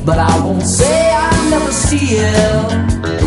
but I won't say I'll never see you.